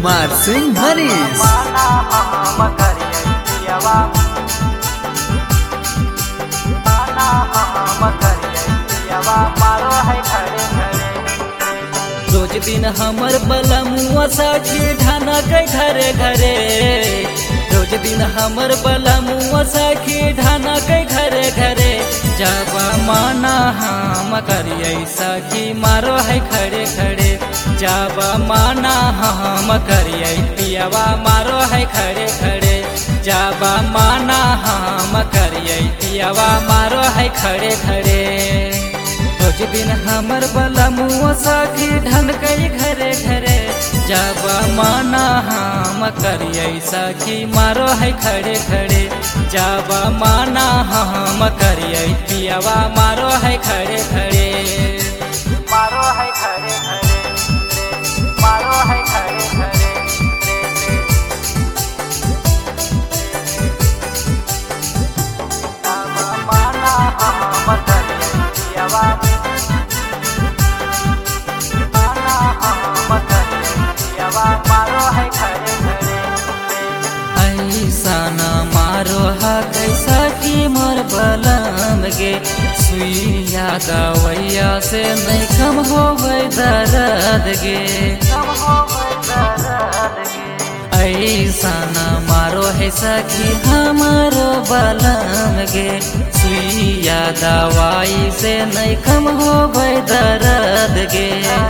कुमार सिंह मनीष। रोज दिन हमर बलमुआ साखी ढाना के घरे घरे, रोज दिन हमर बलमुआ साखी ढाना के घरे घरे। जब माना हम करिए सखी मारो है खड़े खड़े, जब माना हम करिए पियावा मारो है खड़े खड़े, जब माना हम करिए पियावा मारो है खड़े खड़े। रोज दिन हमर बलमुआ साखी ढन कई घरे घरे, जब माना हम करिए सखी मारो है खड़े खड़े, जब माना हम करिए पियावा मारो है खड़े खड़े, मारो है खड़े खड़े, मारो है खड़े खड़े। जब माना हम करिए पियावा ऐसा न मारो हा कैसा की मोर बलम गे, सुइया दवैया से नहीं कम हो दर्द गे, ऐसा न मारो है सखी हमारो बलम गे, सुइया दवाई से नहीं कम हो दर्द गे।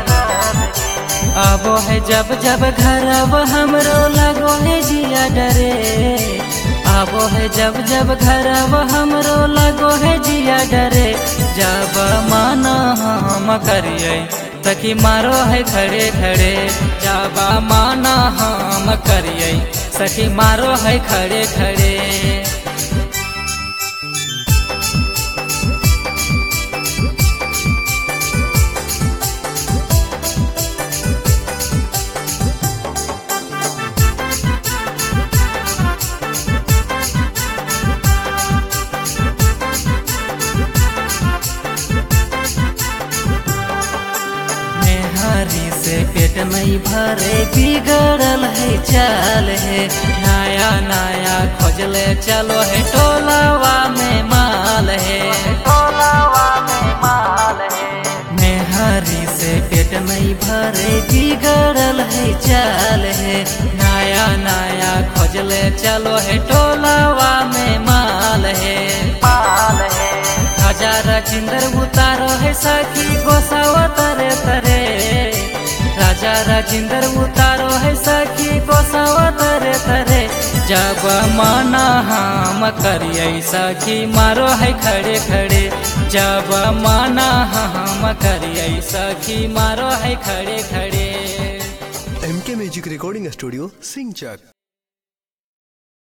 आबो है जब जब घर अब हमरो लगो है जिया डरे, आबो है जब जब घर अब हमरो लगो है जिया डरे। जब माना हम करिए तकी मारो है खड़े खड़े, जब माना हम करिए सखी मारो है खड़े खड़े। हरी से पेट नहीं भरे बिगड़ल है चाल है, नया नया खोजले चलो है टोलावा में माल है, टोलावा में माल है। मेहरी से पेट नहीं भरे बिगड़ल है चाल है, नया नया खोजले चलो है टोलावा में माल है, माल है। हजार जिंदर उतारो है सखी गोसावा तरे तरे, राजा राजिंदर उतारो है सखी गोसावा तरे तरे। जब माना हम करिए सखी मारो है खड़े खड़े, जब माना हम करिए सखी मारो है खड़े खड़े। MK music recording studio सिंहचक।